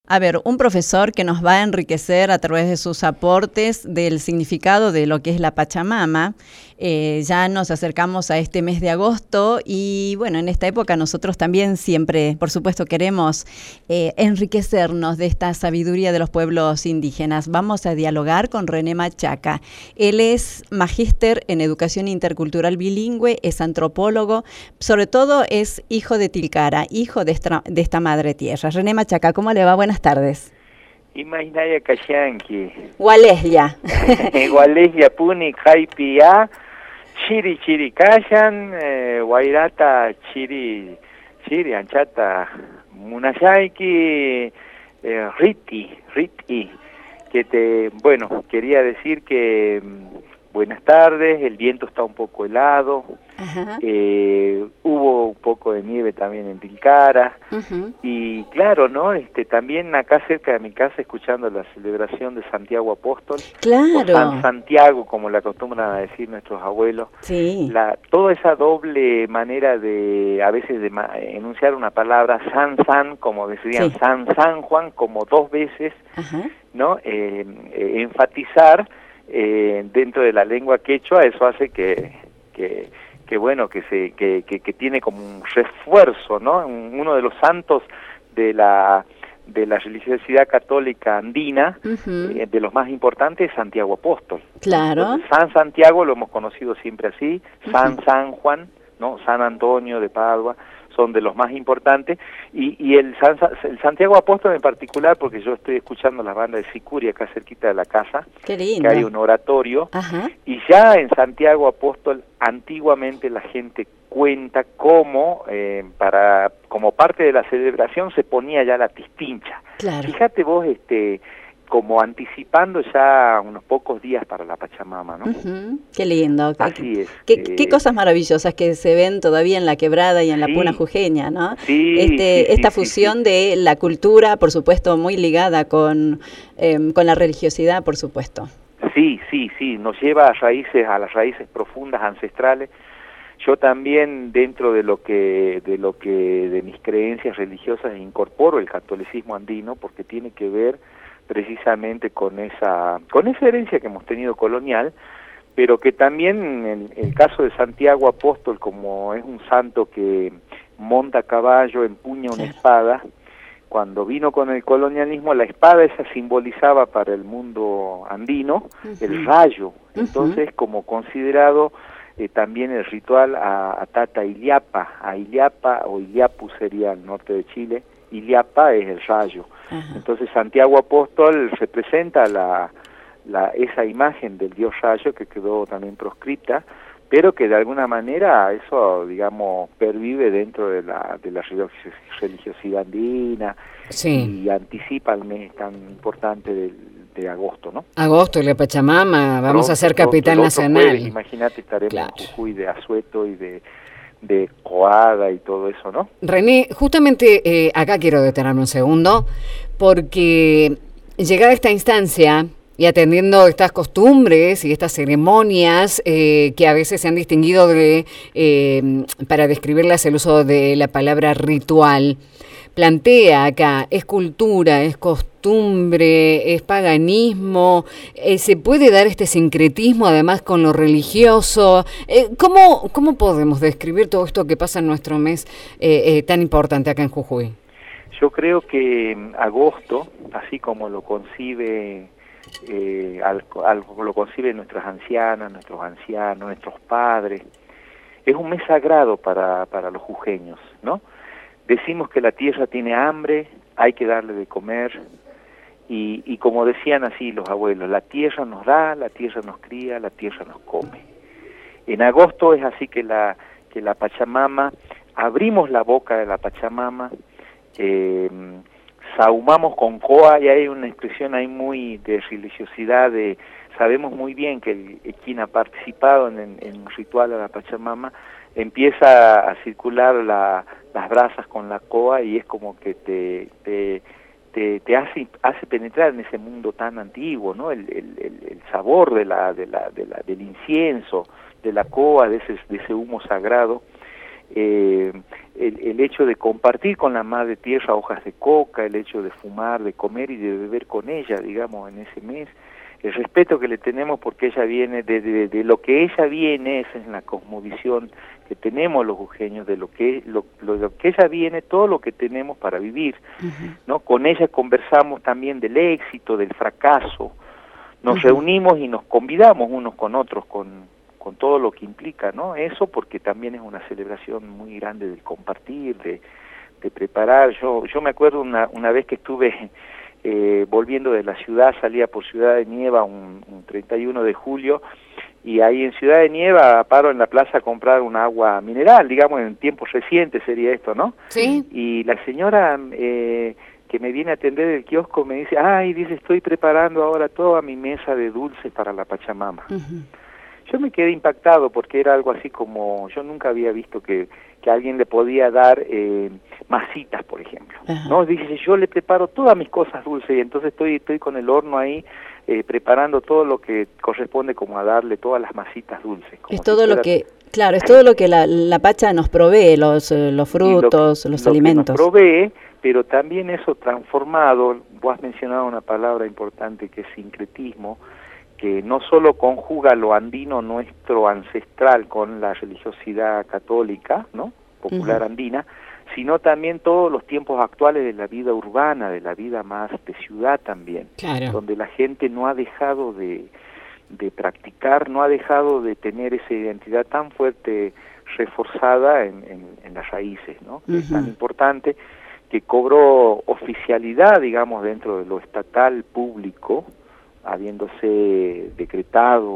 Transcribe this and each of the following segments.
A ver, un profesor que nos va a enriquecer a través de sus aportes del significado de lo que es la Pachamama. Ya nos acercamos a este mes de agosto y bueno, en esta época nosotros también siempre, por supuesto, queremos enriquecernos de esta sabiduría de los pueblos indígenas. Vamos a dialogar con René Machaca. Él es magíster en educación intercultural bilingüe, es antropólogo, sobre todo es hijo de Tilcara, hijo de esta madre tierra. René Machaca, ¿cómo le va? Buenas tardes. Imaginaya Kashanki. Gualesya. Gualesya Puni Kaipia, Chiri Chiri Kashan, Guairata Chiri Anchata Munashaiki, Riti. Bueno, quería decir que buenas tardes, el viento está un poco helado. Hubo un poco de nieve también en Tilcara. Y claro, ¿no? También acá cerca de mi casa escuchando la celebración de Santiago Apóstol, claro, o San Santiago, como la acostumbran a decir nuestros abuelos. Sí. Toda esa doble manera de a veces de enunciar una palabra, San, como decían, sí. San Juan, como dos veces, ¿no? Enfatizar dentro de la lengua quechua, eso hace que bueno, que tiene como un refuerzo, ¿no? Uno de los santos de la religiosidad católica andina, de los más importantes, es Santiago Apóstol. Claro. Entonces, San Santiago lo hemos conocido siempre así, San Juan, ¿no? San Antonio de Padua, son de los más importantes, y el Santiago Apóstol en particular, porque yo estoy escuchando las bandas de Sicuria acá cerquita de la casa, Qué lindo. que hay un oratorio, y ya en Santiago Apóstol antiguamente la gente cuenta cómo como parte de la celebración se ponía ya la pistincha. Claro. Fíjate vos, como anticipando ya unos pocos días para la Pachamama, ¿no? Qué lindo. Así es. Qué cosas maravillosas que se ven todavía en la Quebrada y en la Puna Jujeña, ¿no? Sí, esta fusión de la cultura, por supuesto, muy ligada con la religiosidad, por supuesto. Sí, nos lleva a las raíces profundas, ancestrales. Yo también, dentro de de mis creencias religiosas, incorporo el catolicismo andino, porque tiene que ver precisamente con esa herencia que hemos tenido colonial, pero que también en el caso de Santiago Apóstol, como es un santo que monta a caballo, empuña una espada, cuando vino con el colonialismo, la espada esa simbolizaba para el mundo andino el rayo. Entonces, como considerado también el ritual a Tata Iliapa, o Iliapu sería el norte de Chile, Iliapa es el rayo. Entonces Santiago Apóstol representa esa imagen del dios rayo que quedó también proscripta, pero que de alguna manera eso, digamos, pervive dentro de la religiosidad andina, y anticipa el mes tan importante de agosto, ¿no? Agosto, la Pachamama, vamos a ser capital nacional. Imagínate, estaremos en Jujuy de Asueto y de Coada y todo eso, ¿no? René, justamente acá quiero detenerme un segundo, porque llegada esta instancia y atendiendo estas costumbres y estas ceremonias que a veces se han distinguido para describirlas el uso de la palabra ritual, plantea acá, es cultura, es costumbre, es paganismo, se puede dar este sincretismo además con lo religioso. ¿Cómo podemos describir todo esto que pasa en nuestro mes tan importante acá en Jujuy? Yo creo que agosto, así como lo concibe lo conciben nuestras ancianas, nuestros ancianos, nuestros padres, es un mes sagrado para los jujeños, ¿no? Decimos que la tierra tiene hambre, hay que darle de comer, y como decían así los abuelos, la tierra nos da, la tierra nos cría, la tierra nos come. En agosto es así que la Pachamama, abrimos la boca de la Pachamama, sahumamos con coa, y hay una expresión ahí muy de religiosidad, sabemos muy bien que quien ha participado en un ritual a la Pachamama empieza a circular las brasas con la coa, y es como que te hace penetrar en ese mundo tan antiguo, ¿no? El sabor del incienso, de la coa, de ese humo sagrado. el hecho de compartir con la madre tierra hojas de coca, el hecho de fumar, de comer y de beber con ella, digamos, en ese mes, el respeto que le tenemos porque ella viene de lo que ella viene, esa es la cosmovisión que tenemos los jujeños, de lo que ella viene, todo lo que tenemos para vivir, ¿no? Con ella conversamos también del éxito, del fracaso, nos reunimos y nos convidamos unos con otros, con todo lo que implica, ¿no? Eso porque también es una celebración muy grande del compartir, de preparar. Yo me acuerdo una vez que estuve volviendo de la ciudad, salía por Ciudad de Nieva un 31 de julio, y ahí en Ciudad de Nieva paro en la plaza a comprar un agua mineral, digamos, en tiempos recientes sería esto, ¿no? Sí. Y la señora que me viene a atender el kiosco me dice, dice, estoy preparando ahora toda mi mesa de dulces para la Pachamama. Yo me quedé impactado porque era algo así como, yo nunca había visto que alguien le podía dar masitas, por ejemplo, ¿no? Dice, yo le preparo todas mis cosas dulces y entonces estoy con el horno ahí preparando todo lo que corresponde como a darle todas las masitas dulces. Es todo lo que, claro, es todo lo que la Pacha nos provee, los frutos, los alimentos. Que nos provee, pero también eso transformado, vos has mencionado una palabra importante que es sincretismo, que no solo conjuga lo andino nuestro ancestral con la religiosidad católica, ¿no?, popular andina, sino también todos los tiempos actuales de la vida urbana, de la vida más de ciudad también, donde la gente no ha dejado de practicar, no ha dejado de tener esa identidad tan fuerte, reforzada en las raíces, ¿no?, que es tan importante, que cobró oficialidad, digamos, dentro de lo estatal público, habiéndose decretado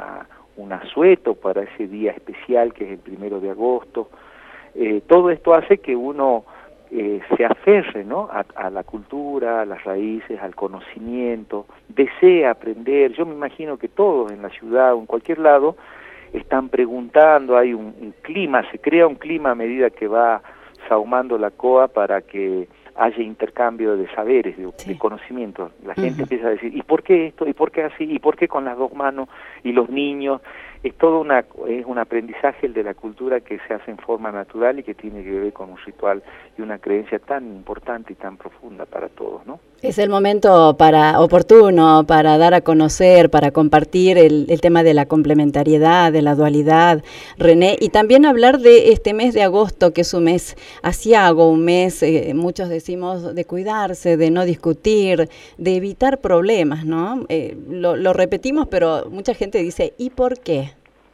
un asueto para ese día especial que es el 1 de agosto. Todo esto hace que uno se aferre, ¿no?, a la cultura, a las raíces, al conocimiento, desee aprender. Yo me imagino que todos en la ciudad o en cualquier lado están preguntando, hay un clima, se crea un clima a medida que va sahumando la COA para que haya intercambio de saberes, de conocimientos. La gente empieza a decir, ¿y por qué esto? ¿Y por qué así? ¿Y por qué con las dos manos? Y los niños, es todo un aprendizaje el de la cultura que se hace en forma natural y que tiene que ver con un ritual y una creencia tan importante y tan profunda para todos, ¿no? Es el momento oportuno para dar a conocer, para compartir el tema de la complementariedad, de la dualidad, René, y también hablar de este mes de agosto, que es un mes aciago, un mes, muchos decimos, de cuidarse, de no discutir, de evitar problemas, ¿no? Lo repetimos, pero mucha gente dice, ¿y por qué?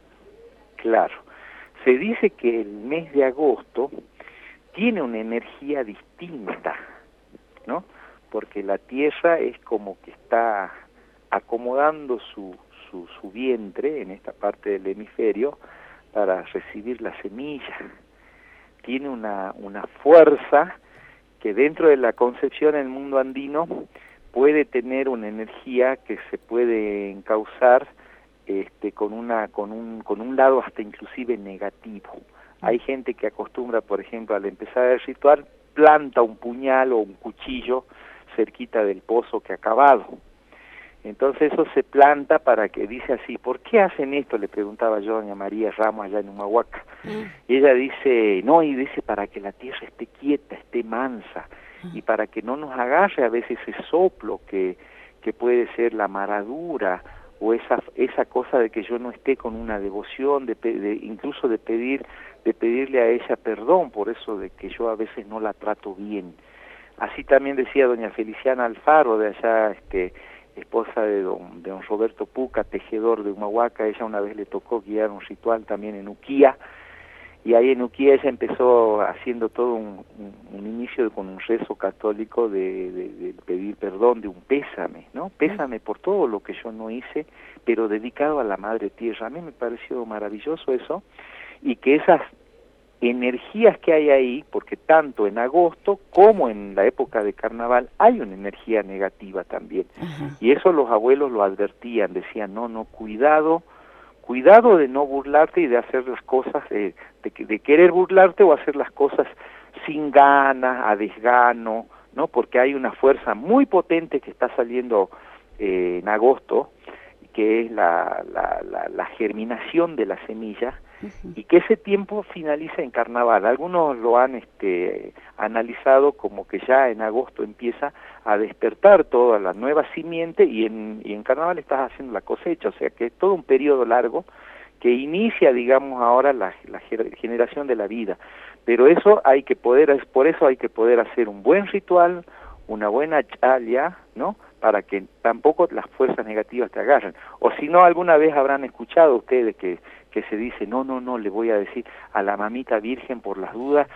Claro, se dice que el mes de agosto tiene una energía distinta, ¿no? Porque la tierra es como que está acomodando su vientre en esta parte del hemisferio para recibir la semilla. Tiene una fuerza que dentro de la concepción en el mundo andino puede tener una energía que se puede encauzar con un lado hasta inclusive negativo. Hay gente que acostumbra, por ejemplo, al empezar el ritual, planta un puñal o un cuchillo cerquita del pozo que ha cavado. Entonces eso se planta para que, dice así, ¿por qué hacen esto?, le preguntaba yo a doña María Ramos allá en Humahuaca. Y ella dice, no, y dice, para que la tierra esté quieta, esté mansa, y para que no nos agarre a veces ese soplo que puede ser la maradura, o esa cosa de que yo no esté con una devoción, incluso de pedirle a ella perdón por eso de que yo a veces no la trato bien. Así también decía doña Feliciana Alfaro, de allá, esposa de don Roberto Puca, tejedor de Humahuaca. Ella una vez le tocó guiar un ritual también en Uquía, y ahí en Uquía ella empezó haciendo todo un inicio con un rezo católico de pedir perdón, de un pésame, ¿no? Pésame por todo lo que yo no hice, pero dedicado a la Madre Tierra. A mí me pareció maravilloso eso, y que esas energías que hay ahí, porque tanto en agosto como en la época de carnaval hay una energía negativa también, y eso los abuelos lo advertían, decían, no, cuidado de no burlarte y de hacer las cosas, de querer burlarte o hacer las cosas sin ganas, a desgano, ¿no? Porque hay una fuerza muy potente que está saliendo en agosto, que es la germinación de la semilla, y que ese tiempo finaliza en carnaval. Algunos lo han analizado como que ya en agosto empieza a despertar toda la nueva simiente y en carnaval estás haciendo la cosecha, o sea que es todo un periodo largo que inicia, digamos, ahora la generación de la vida. Pero eso hay que poder, por eso hay que poder hacer un buen ritual, una buena chalia, ¿no?, para que tampoco las fuerzas negativas te agarren. O si no, alguna vez habrán escuchado ustedes que se dice, no, le voy a decir a la mamita virgen por las dudas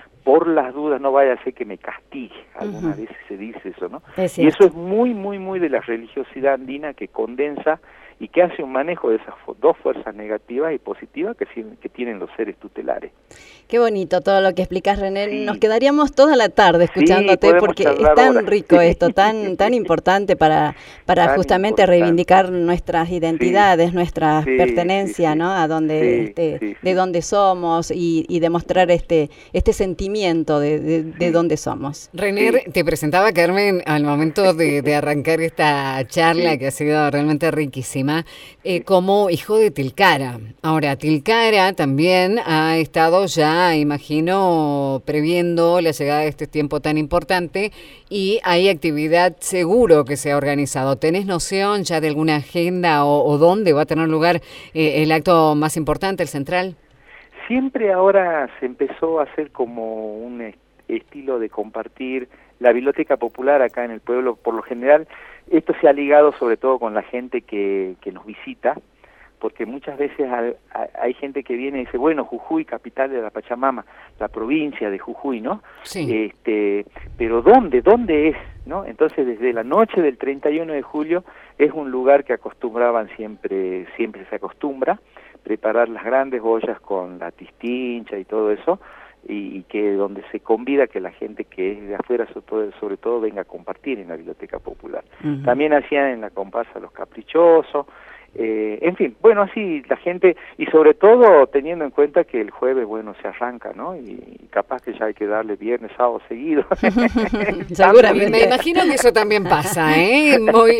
no vaya a ser que me castigue. Alguna vez se dice eso, ¿no? Y eso es muy, muy, muy de la religiosidad andina, que condensa y que hace un manejo de esas dos fuerzas negativas y positivas que tienen los seres tutelares. Qué bonito todo lo que explicas, René. Sí. Nos quedaríamos toda la tarde escuchándote, porque es tan rico esto, tan importante para justamente reivindicar nuestras identidades, nuestra pertenencia, ¿no?, a donde de dónde somos y demostrar este sentimiento de dónde somos. René, te presentaba Carmen al momento de arrancar esta charla que ha sido realmente riquísima. Como hijo de Tilcara. Ahora, Tilcara también ha estado ya, imagino, previendo la llegada de este tiempo tan importante, y hay actividad seguro que se ha organizado. ¿Tenés noción ya de alguna agenda o dónde va a tener lugar el acto más importante, el central? Siempre ahora se empezó a hacer como un estilo de compartir la biblioteca popular acá en el pueblo. Por lo general, esto se ha ligado sobre todo con la gente que nos visita, porque muchas veces hay gente que viene y dice, bueno, Jujuy, capital de la Pachamama, la provincia de Jujuy, ¿no? Sí. Pero ¿dónde es? ¿No? Entonces, desde la noche del 31 de julio es un lugar que acostumbraban siempre se acostumbra preparar las grandes ollas con la tistincha y todo eso, y que donde se convida que la gente que es de afuera sobre todo venga a compartir en la biblioteca popular. También hacían en la comparsa Los Caprichosos, en fin, bueno, así la gente, y sobre todo teniendo en cuenta que el jueves, bueno, se arranca, ¿no? Y capaz que ya hay que darle viernes, sábado seguido. Seguramente. Me imagino que eso también pasa, ¿eh?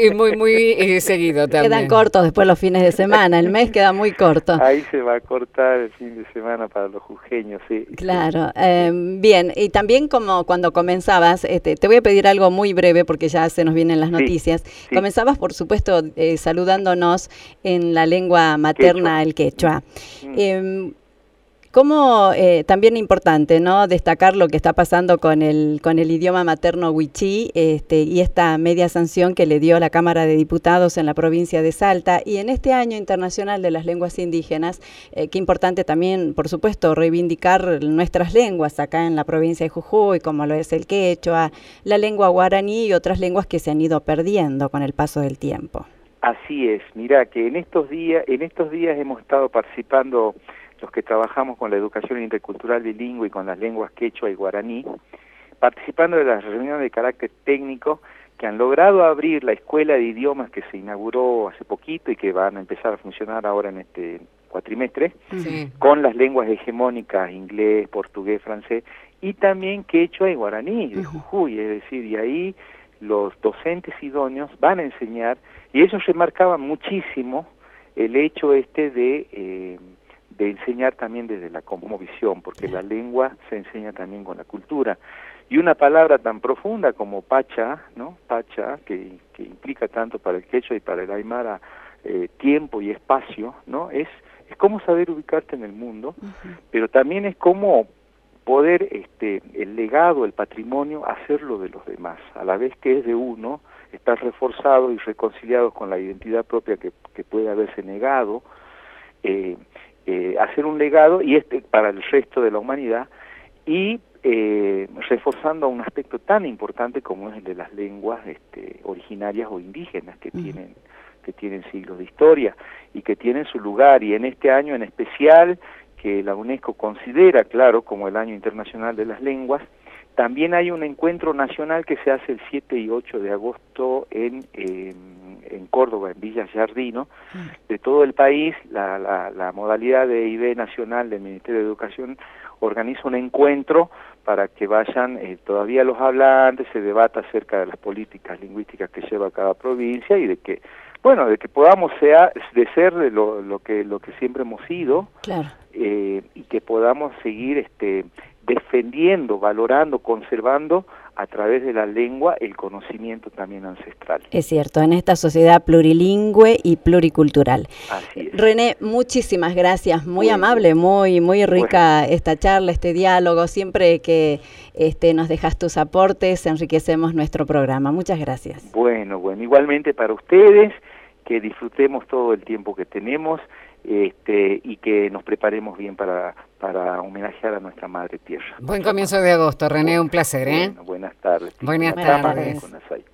Muy seguido también. Quedan cortos después los fines de semana, el mes queda muy corto. Ahí se va a cortar el fin de semana para los jujeños, sí. Claro, bien, y también como cuando comenzabas, te voy a pedir algo muy breve porque ya se nos vienen las noticias. Sí. Comenzabas, por supuesto, saludándonos en la lengua materna, el quechua. Como también importante, ¿no?, destacar lo que está pasando con el idioma materno wichí, y esta media sanción que le dio la Cámara de Diputados en la provincia de Salta, y en este Año Internacional de las Lenguas Indígenas, qué importante también, por supuesto, reivindicar nuestras lenguas acá en la provincia de Jujuy, como lo es el quechua, la lengua guaraní y otras lenguas que se han ido perdiendo con el paso del tiempo. Así es, mira que en estos días hemos estado participando los que trabajamos con la educación intercultural bilingüe y con las lenguas quechua y guaraní, participando de las reuniones de carácter técnico que han logrado abrir la escuela de idiomas que se inauguró hace poquito y que van a empezar a funcionar ahora en este cuatrimestre, con las lenguas hegemónicas, inglés, portugués, francés, y también quechua y guaraní de Jujuy, es decir, y ahí los docentes idóneos van a enseñar, y ellos remarcaban muchísimo el hecho de enseñar también desde la cosmovisión, porque la lengua se enseña también con la cultura. Y una palabra tan profunda como pacha, ¿no? Pacha, que implica tanto para el quechua y para el aymara tiempo y espacio, ¿no? Es como saber ubicarte en el mundo, pero también es como poder el legado, el patrimonio, hacerlo de los demás, a la vez que es de uno, estar reforzado y reconciliado con la identidad propia que puede haberse negado, hacer un legado y para el resto de la humanidad, y reforzando un aspecto tan importante como es el de las lenguas originarias o indígenas que tienen siglos de historia y que tienen su lugar, y en este año en especial que la UNESCO considera, claro, como el Año Internacional de las Lenguas, también hay un encuentro nacional que se hace el 7 y 8 de agosto en Córdoba, en Villa Giardino, de todo el país. La modalidad de IB nacional del Ministerio de Educación organiza un encuentro para que vayan todavía los hablantes, se debata acerca de las políticas lingüísticas que lleva cada provincia y de que bueno, de que podamos de ser lo que siempre hemos sido, claro. Y que podamos seguir defendiendo, valorando, conservando a través de la lengua el conocimiento también ancestral. Es cierto, en esta sociedad plurilingüe y pluricultural. Así es. René, muchísimas gracias, muy amable, muy rica esta charla, este diálogo. Siempre que nos dejas tus aportes, enriquecemos nuestro programa. Muchas gracias. Bueno, igualmente para ustedes, que disfrutemos todo el tiempo que tenemos, y que nos preparemos bien para homenajear a nuestra madre tierra. Buen comienzo de agosto, René, un placer, Bueno, buenas tardes. Buenas tardes.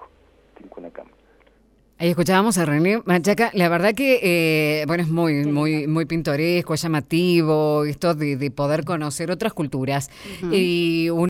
Ahí escuchábamos a René Machaca. La verdad que es muy pintoresco, llamativo, esto de poder conocer otras culturas. Y